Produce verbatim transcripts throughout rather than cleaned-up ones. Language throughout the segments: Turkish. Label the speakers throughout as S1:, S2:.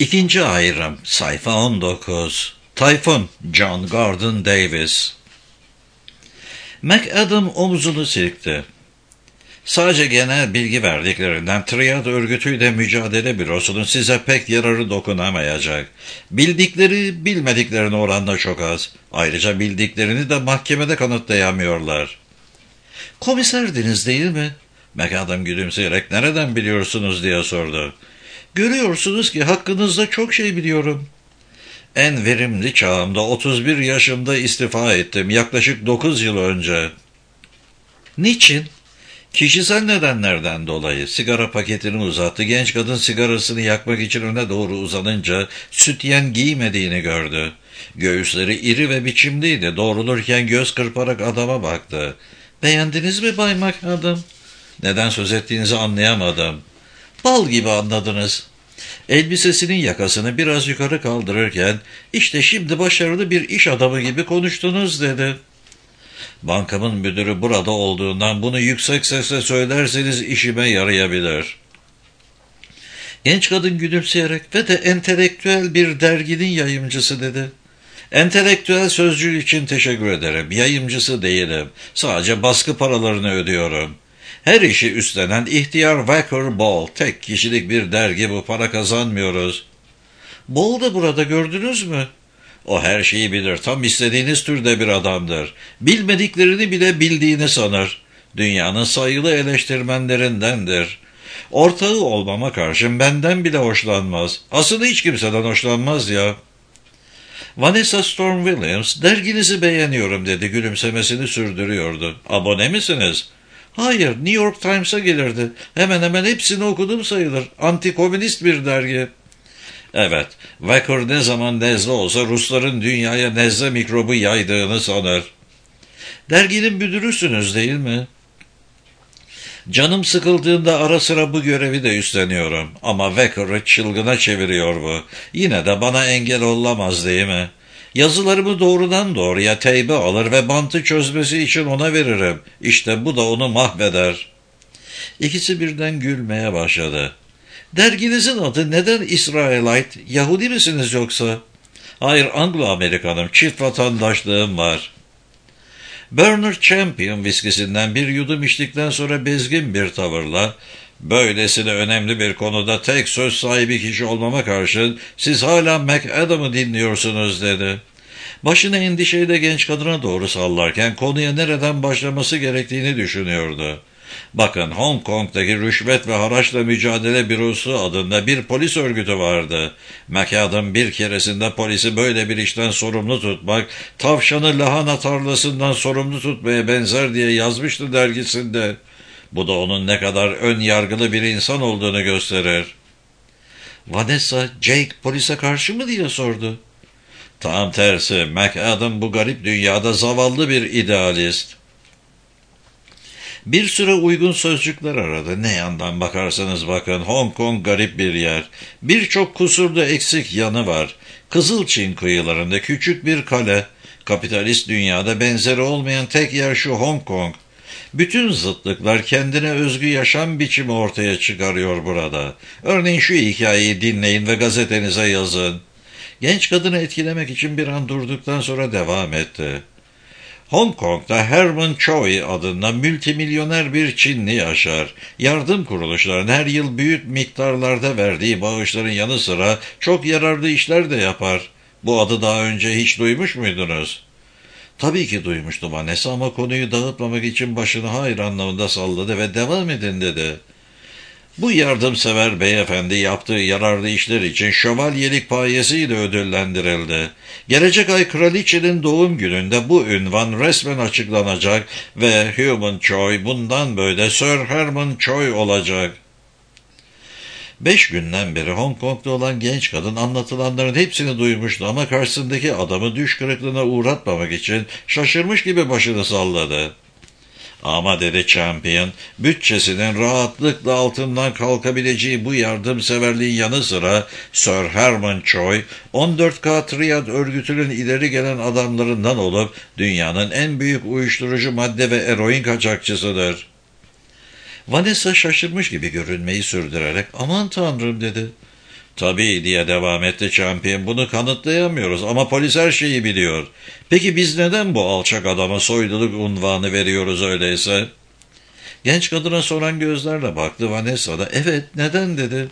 S1: İkinci ayrım, sayfa on dokuz. Tayfun, John Gordon Davis. McAdam omzunu silkti. Sadece genel bilgi verdiklerinden Triad örgütüyle mücadele bürosunun size pek yararı dokunamayacak. Bildikleri bilmediklerine oranla çok az. Ayrıca bildiklerini de mahkemede kanıtlayamıyorlar. Komiserdiniz değil mi? McAdam gülümseyerek nereden biliyorsunuz diye sordu. Görüyorsunuz ki hakkınızda çok şey biliyorum. En verimli çağımda otuz bir yaşımda istifa ettim yaklaşık dokuz yıl önce. Niçin? Kişisel nedenlerden dolayı. Sigara paketini uzattı. Genç kadın sigarasını yakmak için öne doğru uzanınca sütyen giymediğini gördü. Göğüsleri iri ve biçimliydi. Doğrulurken göz kırparak adama baktı. Beğendiniz mi Bay McAdam? Neden söz ettiğinizi anlayamadım. Bal gibi anladınız. Elbisesinin yakasını biraz yukarı kaldırırken işte şimdi başarılı bir iş adamı gibi konuştunuz dedi. Bankamın müdürü burada olduğundan bunu yüksek sesle söylerseniz işime yarayabilir. Genç kadın gülümseyerek ve de entelektüel bir derginin yayımcısı dedi. Entelektüel sözcüğü için teşekkür ederim. Yayımcısı değilim. Sadece baskı paralarını ödüyorum. Her işi üstlenen ihtiyar Wacker Ball. Tek kişilik bir dergi bu, para kazanmıyoruz. Ball da burada, gördünüz mü? O her şeyi bilir. Tam istediğiniz türde bir adamdır. Bilmediklerini bile bildiğini sanır. Dünyanın sayılı eleştirmenlerindendir. Ortağı olmama karşın benden bile hoşlanmaz. Aslında hiç kimseden hoşlanmaz ya. Vanessa Storm Williams, derginizi beğeniyorum dedi, gülümsemesini sürdürüyordu. Abone misiniz? Hayır, New York Times'a gelirdi. Hemen hemen hepsini okudum sayılır. Antikomünist bir dergi. Evet, Wacker ne zaman nezle olsa Rusların dünyaya nezle mikrobu yaydığını sanır. Derginin müdürüsünüz değil mi? Canım sıkıldığında ara sıra bu görevi de üstleniyorum. Ama Wacker'ı çılgına çeviriyor bu. Yine de bana engel olamaz değil mi? Yazılarımı doğrudan doğruya teybe alır ve bantı çözmesi için ona veririm. İşte bu da onu mahveder. İkisi birden gülmeye başladı. Derginizin adı neden İsrailite? Yahudi misiniz yoksa? Hayır, Anglo-Amerikanım. Çift vatandaşlığım var. Bernard Champion viskisinden bir yudum içtikten sonra bezgin bir tavırla, böylesine önemli bir konuda tek söz sahibi kişi olmama karşın siz hala McAdam'ı dinliyorsunuz dedi. Başını endişeyle genç kadına doğru sallarken konuya nereden başlaması gerektiğini düşünüyordu. Bakın, Hong Kong'daki rüşvet ve haraçla mücadele bürosu adında bir polis örgütü vardı. McAdam bir keresinde polisi böyle bir işten sorumlu tutmak, tavşanı lahana tarlasından sorumlu tutmaya benzer diye yazmıştı dergisinde. Bu da onun ne kadar ön yargılı bir insan olduğunu gösterir. Vanessa, Jake polise karşı mı diye sordu. Tam tersi, McAdam bu garip dünyada zavallı bir idealist. Bir süre uygun sözcükler aradı. Ne yandan bakarsanız bakın, Hong Kong garip bir yer. Birçok kusurda eksik yanı var. Kızılçin kıyılarında küçük bir kale. Kapitalist dünyada benzeri olmayan tek yer şu Hong Kong. Bütün zıtlıklar kendine özgü yaşam biçimi ortaya çıkarıyor burada. Örneğin şu hikayeyi dinleyin ve gazetenize yazın. Genç kadını etkilemek için bir an durduktan sonra devam etti. Hong Kong'da Herman Choi adında multimilyoner bir Çinli yaşar. Yardım kuruluşlarının her yıl büyük miktarlarda verdiği bağışların yanı sıra çok yararlı işler de yapar. Bu adı daha önce hiç duymuş muydunuz? Tabii ki duymuştum Vanessa, ama konuyu dağıtmamak için başını hayır anlamında salladı ve devam edin dedi. Bu yardımsever beyefendi yaptığı yararlı işler için şövalyelik payesiyle ödüllendirildi. Gelecek ay kraliçenin doğum gününde bu ünvan resmen açıklanacak ve Human Choi bundan böyle Sir Herman Choi olacak. Beş günden beri Hong Kong'da olan genç kadın anlatılanların hepsini duymuştu ama karşısındaki adamı düş kırıklığına uğratmamak için şaşırmış gibi başını salladı. Ama dedi Champion, bütçesinin rahatlıkla altından kalkabileceği bu yardımseverliğin yanı sıra Sir Herman Choi, on dört K Triad örgütünün ileri gelen adamlarından olup dünyanın en büyük uyuşturucu madde ve eroin kaçakçısıdır. Vanessa şaşırmış gibi görünmeyi sürdürerek, aman tanrım dedi. Tabii diye devam etti Champion. Bunu kanıtlayamıyoruz ama polis her şeyi biliyor. Peki biz neden bu alçak adama soyluluk unvanı veriyoruz öyleyse? Genç kadına soran gözlerle baktı. Vanessa da evet neden dedi.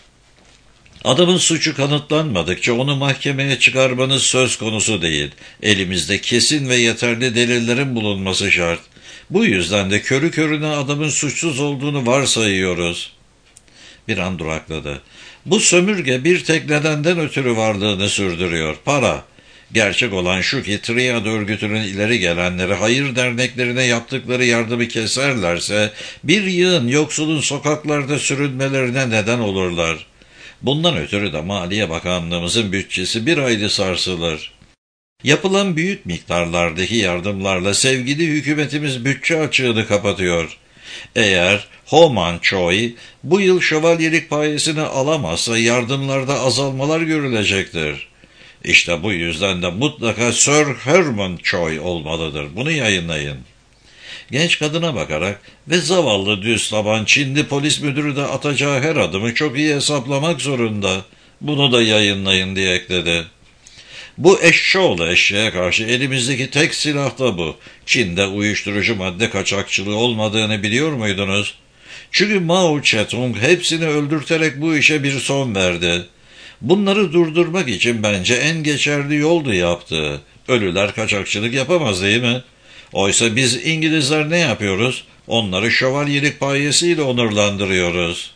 S1: Adamın suçu kanıtlanmadıkça onu mahkemeye çıkarmanız söz konusu değil. Elimizde kesin ve yeterli delillerin bulunması şart. Bu yüzden de körü körüne adamın suçsuz olduğunu varsayıyoruz. Bir an durakladı. Bu sömürge bir tek nedenden ötürü varlığını sürdürüyor. Para. Gerçek olan şu ki Triad örgütünün ileri gelenleri hayır derneklerine yaptıkları yardımı keserlerse bir yığın yoksulun sokaklarda sürünmelerine neden olurlar. Bundan ötürü de Maliye Bakanlığımızın bütçesi bir ayda sarsılır. Yapılan büyük miktarlardaki yardımlarla sevgili hükümetimiz bütçe açığını kapatıyor. Eğer Homan Choi bu yıl şövalyelik payesini alamazsa yardımlarda azalmalar görülecektir. İşte bu yüzden de mutlaka Sir Herman Choi olmalıdır. Bunu yayınlayın. Genç kadına bakarak ve zavallı düz taban Çinli polis müdürü de atacağı her adımı çok iyi hesaplamak zorunda. Bunu da yayınlayın diye ekledi. Bu eşşoğlu eşeğe karşı elimizdeki tek silah da bu. Çin'de uyuşturucu madde kaçakçılığı olmadığını biliyor muydunuz? Çünkü Mao Zedong hepsini öldürterek bu işe bir son verdi. Bunları durdurmak için bence en geçerli yoldu yaptığı. Ölüler kaçakçılık yapamaz değil mi? Oysa biz İngilizler ne yapıyoruz? Onları şövalyelik payesiyle onurlandırıyoruz.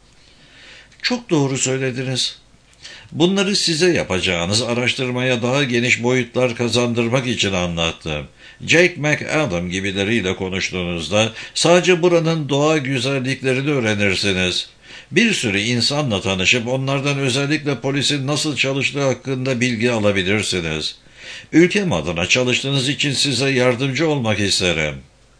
S1: Çok doğru söylediniz. Bunları size yapacağınız araştırmaya daha geniş boyutlar kazandırmak için anlattım. Jake McAdam gibileriyle konuştuğunuzda sadece buranın doğa güzelliklerini öğrenirsiniz. Bir sürü insanla tanışıp onlardan özellikle polisin nasıl çalıştığı hakkında bilgi alabilirsiniz. Ülkem adına çalıştığınız için size yardımcı olmak isterim.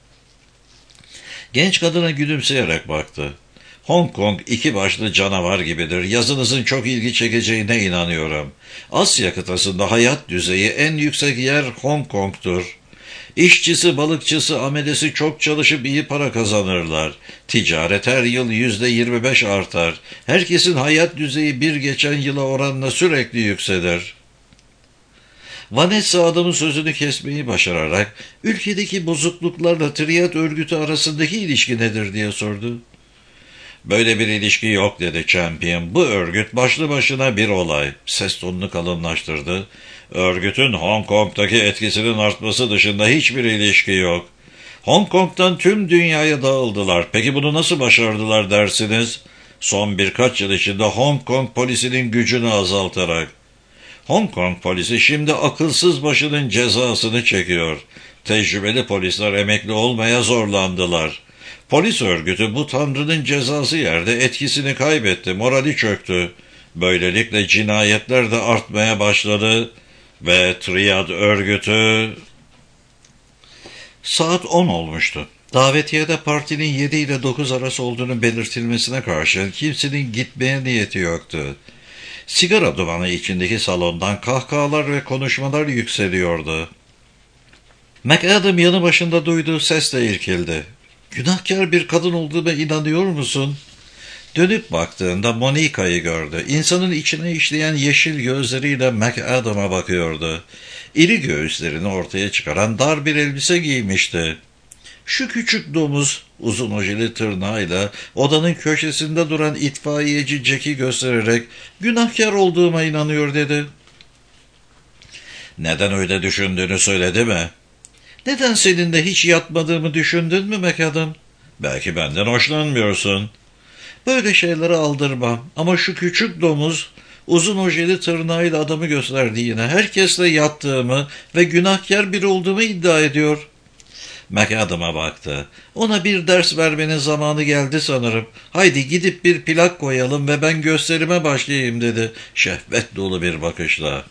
S1: Genç kadına gülümseyerek baktı. Hong Kong iki başlı canavar gibidir. Yazınızın çok ilgi çekeceğine inanıyorum. Asya kıtasında hayat düzeyi en yüksek yer Hong Kong'tur. İşçisi, balıkçısı, amelesi çok çalışıp iyi para kazanırlar. Ticaret her yıl yüzde yirmi beş artar. Herkesin hayat düzeyi bir geçen yıla oranla sürekli yükselir. Vanessa adamın sözünü kesmeyi başararak ülkedeki bozukluklarla Triad örgütü arasındaki ilişki nedir diye sordu. Böyle bir ilişki yok dedi Champion. Bu örgüt başlı başına bir olay. Ses tonunu kalınlaştırdı. Örgütün Hong Kong'daki etkisinin artması dışında hiçbir ilişki yok. Hong Kong'dan tüm dünyaya dağıldılar. Peki bunu nasıl başardılar dersiniz? Son birkaç yıl içinde Hong Kong polisinin gücünü azaltarak. Hong Kong polisi şimdi akılsız başının cezasını çekiyor. Tecrübeli polisler emekli olmaya zorlandılar. Polis örgütü bu tanrının cezası yerde etkisini kaybetti, morali çöktü. Böylelikle cinayetler de artmaya başladı ve Triad örgütü... Saat on olmuştu. Davetiyede partinin yedi ile dokuz arası olduğunu belirtilmesine karşın kimsenin gitmeye niyeti yoktu. Sigara dumanı içindeki salondan kahkahalar ve konuşmalar yükseliyordu. McAdam yanı başında duyduğu sesle irkildi. Günahkar bir kadın olduğuna inanıyor musun? Dönüp baktığında Monica'yı gördü. İnsanın içine işleyen yeşil gözleriyle McAdam'a bakıyordu. İri göğüslerini ortaya çıkaran dar bir elbise giymişti. Şu küçük domuz uzun ojeli tırnağıyla odanın köşesinde duran itfaiyeci Jack'i göstererek günahkar olduğuma inanıyor dedi. Neden öyle düşündüğünü söyledi mi? Neden seninle hiç yatmadığımı düşündün mü McAdam? Belki benden hoşlanmıyorsun. Böyle şeyleri aldırmam ama şu küçük domuz uzun ojeli tırnağıyla adamı gösterdi yine. Herkesle yattığımı ve günahkar biri olduğumu iddia ediyor. McAdam'a baktı. Ona bir ders vermenin zamanı geldi sanırım. Haydi gidip bir plak koyalım ve ben gösterime başlayayım dedi. Şehvet dolu bir bakışla.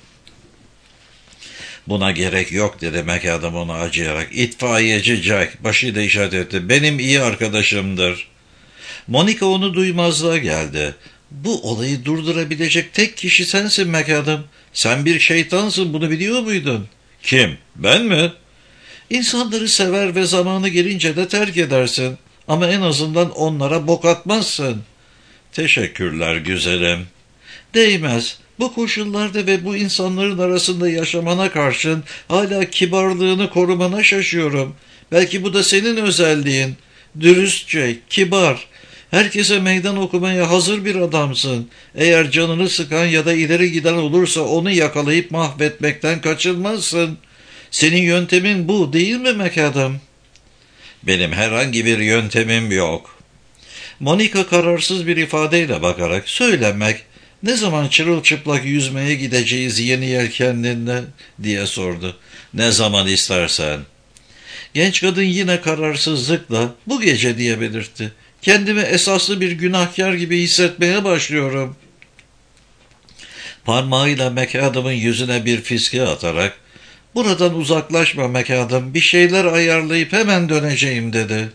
S1: Buna gerek yok dedi McAdam ona acıyarak. İtfaiyeci Jack başıyla işaret etti. Benim iyi arkadaşımdır. Monica onu duymazlığa geldi. Bu olayı durdurabilecek tek kişi sensin McAdam. Sen bir şeytansın, bunu biliyor muydun? Kim? Ben mi? İnsanları sever ve zamanı gelince de terk edersin. Ama en azından onlara bok atmazsın. Teşekkürler güzelim. Değmez. Bu koşullarda ve bu insanların arasında yaşamana karşın hala kibarlığını korumana şaşıyorum. Belki bu da senin özelliğin. Dürüstçe, kibar. Herkese meydan okumaya hazır bir adamsın. Eğer canını sıkan ya da ileri giden olursa onu yakalayıp mahvetmekten kaçınmazsın. Senin yöntemin bu değil mi McAdam? Benim herhangi bir yöntemim yok. Monica kararsız bir ifadeyle bakarak söylemek, ne zaman çırılçıplak yüzmeye gideceğiz yeni yelkenlinle diye sordu. Ne zaman istersen. Genç kadın yine kararsızlıkla bu gece diye belirtti. Kendimi esaslı bir günahkar gibi hissetmeye başlıyorum. Parmağıyla McAdam'ın yüzüne bir fiske atarak, buradan uzaklaşma McAdam, bir şeyler ayarlayıp hemen döneceğim dedi.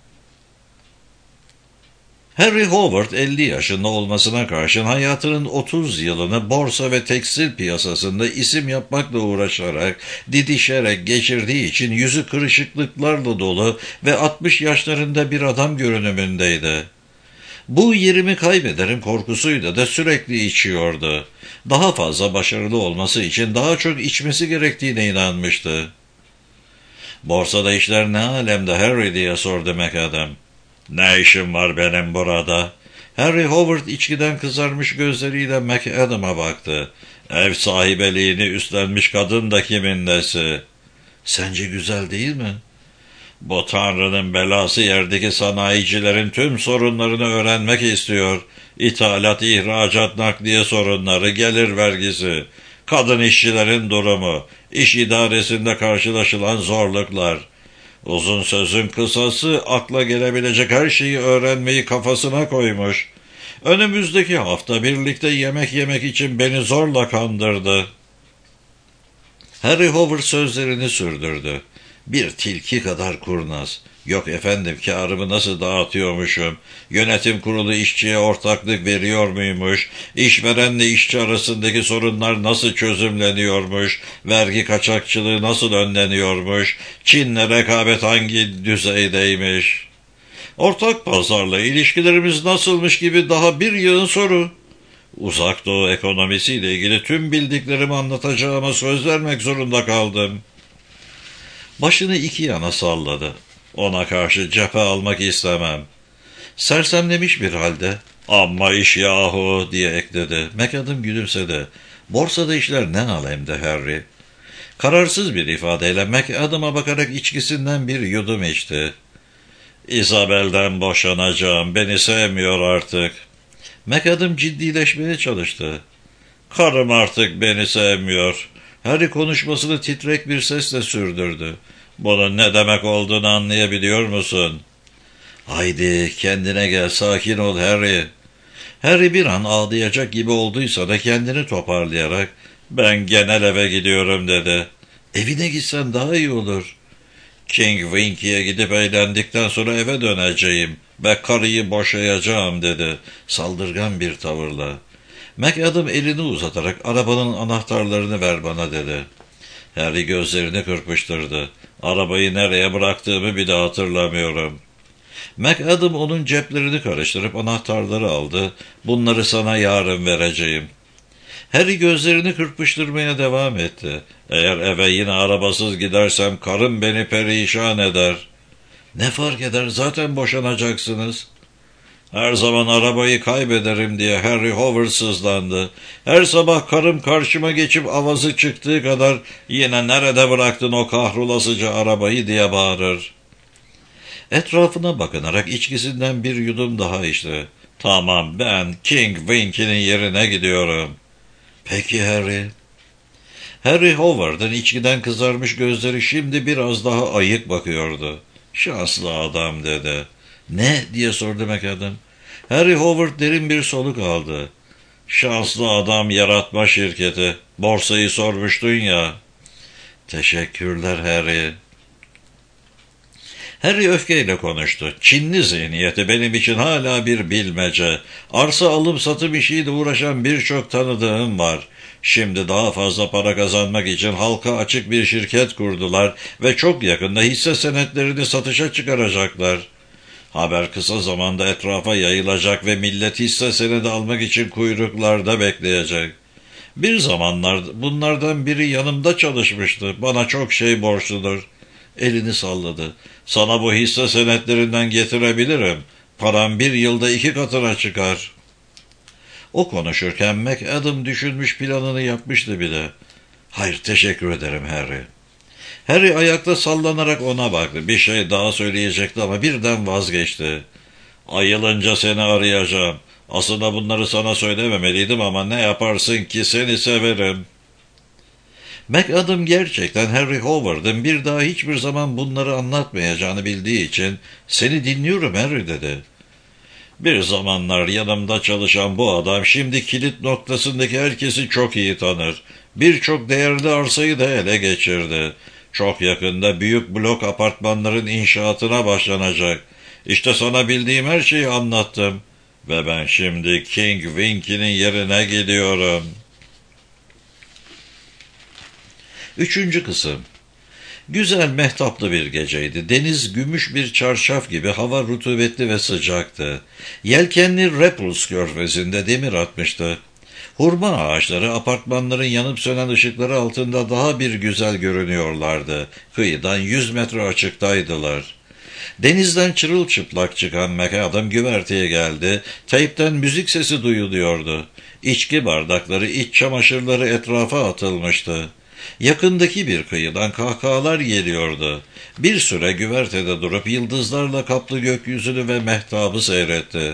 S1: Harry Howard elli yaşında olmasına karşın hayatının otuz yılını borsa ve tekstil piyasasında isim yapmakla uğraşarak, didişerek geçirdiği için yüzü kırışıklıklarla dolu ve altmış yaşlarında bir adam görünümündeydi. Bu yerimi kaybederim korkusuyla da sürekli içiyordu. Daha fazla başarılı olması için daha çok içmesi gerektiğine inanmıştı. Borsada işler ne alemde Harry diye sordu McAdam. Ne işim var benim burada? Harry Howard içkiden kızarmış gözleriyle McAdam'a baktı. Ev sahibeliğini üstlenmiş kadın da kimin nesi? Sence güzel değil mi? Bu Tanrı'nın belası yerdeki sanayicilerin tüm sorunlarını öğrenmek istiyor. İthalat, ihracat, nakliye sorunları, gelir vergisi, kadın işçilerin durumu, iş idaresinde karşılaşılan zorluklar. Uzun sözün kısası akla gelebilecek her şeyi öğrenmeyi kafasına koymuş. Önümüzdeki hafta birlikte yemek yemek için beni zorla kandırdı. Harry Howard sözlerini sürdürdü. Bir tilki kadar kurnaz. Yok efendim, kârımı nasıl dağıtıyormuşum, yönetim kurulu işçiye ortaklık veriyor muymuş, işverenle işçi arasındaki sorunlar nasıl çözümleniyormuş, vergi kaçakçılığı nasıl önleniyormuş, Çin'le rekabet hangi düzeydeymiş, ortak pazarla ilişkilerimiz nasılmış gibi daha bir yığın soru. Uzak Doğu ekonomisiyle ilgili tüm bildiklerimi anlatacağıma söz vermek zorunda kaldım. Başını iki yana salladı. Ona karşı cephe almak istemem. Sersemlemiş bir halde, amma iş yahu diye ekledi. McAdam gülümsedi. Borsada işler ne alemde Harry? Kararsız bir ifadeyle McAdam'a bakarak içkisinden bir yudum içti. Isabel'den boşanacağım, beni sevmiyor artık. McAdam ciddileşmeye çalıştı. Karım artık beni sevmiyor. Harry konuşmasını titrek bir sesle sürdürdü. Bunun ne demek olduğunu anlayabiliyor musun? Haydi kendine gel, sakin ol Harry. Harry bir an ağlayacak gibi olduysa da kendini toparlayarak, ben genel eve gidiyorum dedi. Evine gitsen daha iyi olur. King Winky'ye gidip eğlendikten sonra eve döneceğim ve karıyı boşayacağım dedi saldırgan bir tavırla. McAdam elini uzatarak arabanın anahtarlarını ver bana dedi. Harry gözlerini kırpıştırdı. Arabayı nereye bıraktığımı bir de hatırlamıyorum. McAdam onun ceplerini karıştırıp anahtarları aldı. Bunları sana yarın vereceğim. Harry gözlerini kırpıştırmaya devam etti. Eğer eve yine arabasız gidersem karım beni perişan eder. Ne fark eder, zaten boşanacaksınız. Her zaman arabayı kaybederim diye Harry Howard sızlandı. Her sabah karım karşıma geçip avazı çıktığı kadar yine nerede bıraktın o kahrolasıca arabayı diye bağırır. Etrafına bakınarak içkisinden bir yudum daha içti. Tamam, ben King Winky'nin yerine gidiyorum. Peki Harry. Harry Howard'ın içkiden kızarmış gözleri şimdi biraz daha ayık bakıyordu. Şanslı adam dedi. Ne diye sordu McAdam. Harry Howard derin bir soluk aldı. Şanslı adam yaratma şirketi. Borsayı sormuştun ya. Teşekkürler Harry. Harry öfkeyle konuştu. Çinli zihniyeti benim için hala bir bilmece. Arsa alım satım işiyle uğraşan birçok tanıdığım var. Şimdi daha fazla para kazanmak için halka açık bir şirket kurdular ve çok yakında hisse senetlerini satışa çıkaracaklar. Haber kısa zamanda etrafa yayılacak ve millet hisse senedi almak için kuyruklarda bekleyecek. Bir zamanlar bunlardan biri yanımda çalışmıştı. Bana çok şey borçludur. Elini salladı. Sana bu hisse senetlerinden getirebilirim. Param bir yılda iki katına çıkar. O konuşurken McAdam düşünmüş, planını yapmıştı bile. Hayır, teşekkür ederim Harry. Harry ayakta sallanarak ona baktı. Bir şey daha söyleyecekti ama birden vazgeçti. Ayılınca seni arayacağım. Aslında bunları sana söylememeliydim ama ne yaparsın ki, seni severim. McAdam gerçekten Harry Howard'ın bir daha hiçbir zaman bunları anlatmayacağını bildiği için seni dinliyorum Harry dedi. Bir zamanlar yanımda çalışan bu adam şimdi kilit noktasındaki herkesi çok iyi tanır. Birçok değerli arsayı da ele geçirdi. Çok yakında büyük blok apartmanların inşaatına başlanacak. İşte sana bildiğim her şeyi anlattım. Ve ben şimdi King Winky'nin yerine gidiyorum. Üçüncü kısım. Güzel, mehtaplı bir geceydi. Deniz gümüş bir çarşaf gibi, hava rutubetli ve sıcaktı. Yelkenli Rapples körfezinde demir atmıştı. Hurma ağaçları apartmanların yanıp sönen ışıkları altında daha bir güzel görünüyorlardı. Kıyıdan yüz metre açıktaydılar. Denizden çırılçıplak çıkan McAdam güverteye geldi. Teypten müzik sesi duyuluyordu. İçki bardakları, iç çamaşırları etrafa atılmıştı. Yakındaki bir kıyıdan kahkahalar geliyordu. Bir süre güvertede durup yıldızlarla kaplı gökyüzünü ve mehtabı seyretti.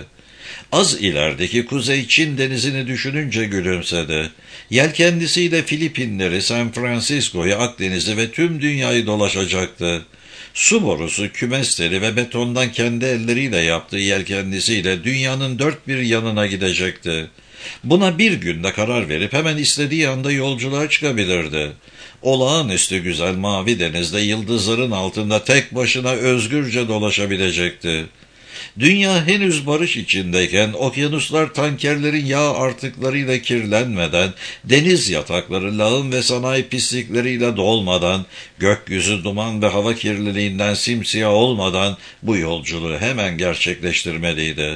S1: Az ilerideki Kuzey Çin denizini düşününce gülümsedi. Yelkenlisiyle Filipinleri, San Francisco'yu, Akdeniz'i ve tüm dünyayı dolaşacaktı. Su borusu, kümesleri ve betondan kendi elleriyle yaptığı yelkenlisiyle dünyanın dört bir yanına gidecekti. Buna bir günde karar verip hemen istediği anda yolculuğa çıkabilirdi. Olağanüstü güzel mavi denizde yıldızların altında tek başına özgürce dolaşabilecekti. Dünya henüz barış içindeyken, okyanuslar tankerlerin yağ artıklarıyla kirlenmeden, deniz yatakları lağım ve sanayi pislikleriyle dolmadan, gökyüzü duman ve hava kirliliğinden simsiyah olmadan bu yolculuğu hemen gerçekleştirmeliydi.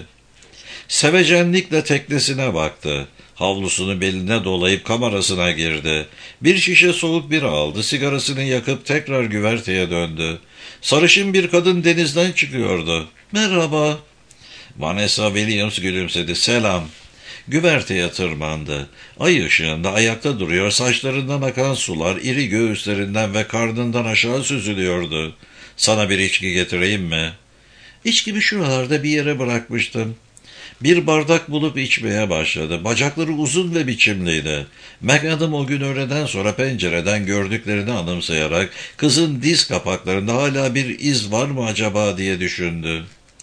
S1: Sevecenlikle teknesine baktı. Havlusunu beline dolayıp kamerasına girdi. Bir şişe soğuk bira aldı, sigarasını yakıp tekrar güverteye döndü. Sarışın bir kadın denizden çıkıyordu. "Merhaba." Vanessa Williams gülümsedi. "Selam." Güverteye tırmandı. Ay ışığında ayakta duruyor, saçlarından akan sular iri göğüslerinden ve karnından aşağı süzülüyordu. "Sana bir içki getireyim mi?" "İçkimi şuralarda bir yere bırakmıştım." Bir bardak bulup içmeye başladı. Bacakları uzun ve biçimliydi. McAdam o gün öğleden sonra pencereden gördüklerini anımsayarak kızın diz kapaklarında hala bir iz var mı acaba diye düşündü.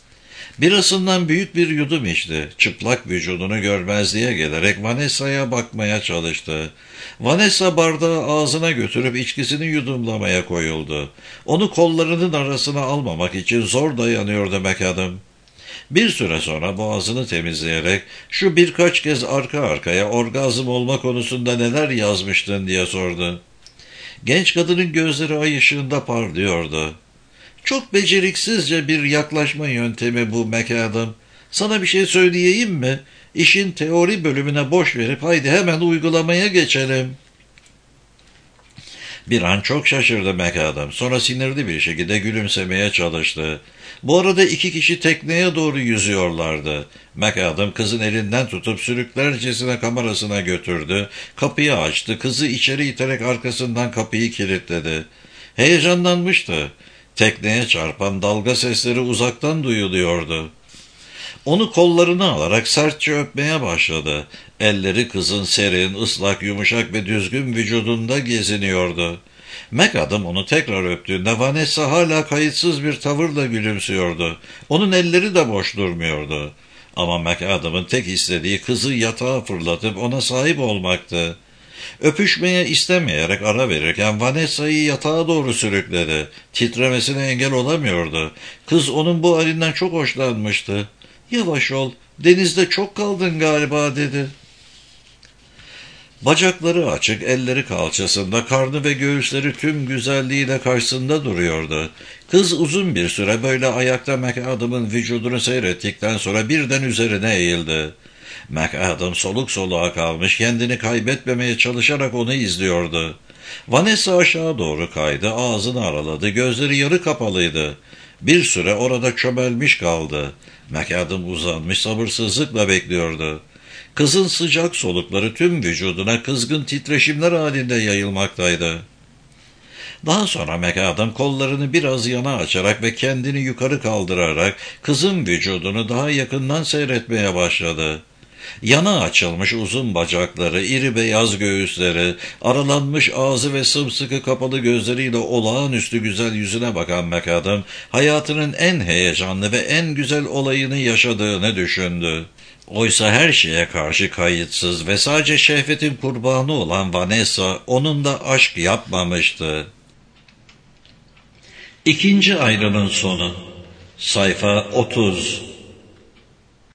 S1: Birasından büyük bir yudum içti. Çıplak vücudunu görmezliğe gelerek Vanessa'ya bakmaya çalıştı. Vanessa bardağı ağzına götürüp içkisini yudumlamaya koyuldu. Onu kollarının arasına almamak için zor dayanıyordu McAdam. Bir süre sonra boğazını temizleyerek "Şu birkaç kez arka arkaya orgazm olma konusunda neler yazmıştın?" diye sordu. Genç kadının gözleri ay ışığında parlıyordu. "Çok beceriksizce bir yaklaşma yöntemi bu McAdam. Sana bir şey söyleyeyim mi? İşin teori bölümüne boş verip haydi hemen uygulamaya geçelim." Bir an çok şaşırdı McAdam. Sonra sinirli bir şekilde gülümsemeye çalıştı. Bu arada iki kişi tekneye doğru yüzüyorlardı. McAdam kızın elinden tutup sürüklercesine kamerasına götürdü. Kapıyı açtı. Kızı içeri iterek arkasından kapıyı kilitledi. Heyecanlanmıştı. Tekneye çarpan dalga sesleri uzaktan duyuluyordu. Onu kollarına alarak sertçe öpmeye başladı. Elleri kızın serin, ıslak, yumuşak ve düzgün vücudunda geziniyordu. McAdam onu tekrar öptüğünde Vanessa hala kayıtsız bir tavırla gülümsüyordu. Onun elleri de boş durmuyordu. Ama McAdam'ın tek istediği kızı yatağa fırlatıp ona sahip olmaktı. Öpüşmeye istemeyerek ara verirken Vanessa'yı yatağa doğru sürükledi. Titremesine engel olamıyordu. Kız onun bu halinden çok hoşlanmıştı. "Yavaş ol, denizde çok kaldın galiba," dedi. Bacakları açık, elleri kalçasında, karnı ve göğüsleri tüm güzelliğiyle karşısında duruyordu. Kız uzun bir süre böyle ayakta McAdam'ın vücudunu seyrettikten sonra birden üzerine eğildi. McAdam soluk soluğa kalmış, kendini kaybetmemeye çalışarak onu izliyordu. Vanessa aşağı doğru kaydı, ağzını araladı, gözleri yarı kapalıydı. Bir süre orada çömelmiş kaldı. McAdam uzanmış, sabırsızlıkla bekliyordu. Kızın sıcak solukları tüm vücuduna kızgın titreşimler halinde yayılmaktaydı. Daha sonra McAdam kollarını biraz yana açarak ve kendini yukarı kaldırarak kızın vücudunu daha yakından seyretmeye başladı. Yana açılmış uzun bacakları, iri beyaz göğüsleri, aralanmış ağzı ve sımsıkı kapalı gözleriyle olağanüstü güzel yüzüne bakan McAdam, hayatının en heyecanlı ve en güzel olayını yaşadığını düşündü. Oysa her şeye karşı kayıtsız ve sadece şehvetin kurbanı olan Vanessa onunla aşk yapmamıştı. İkinci ayrının sonu. Sayfa otuz.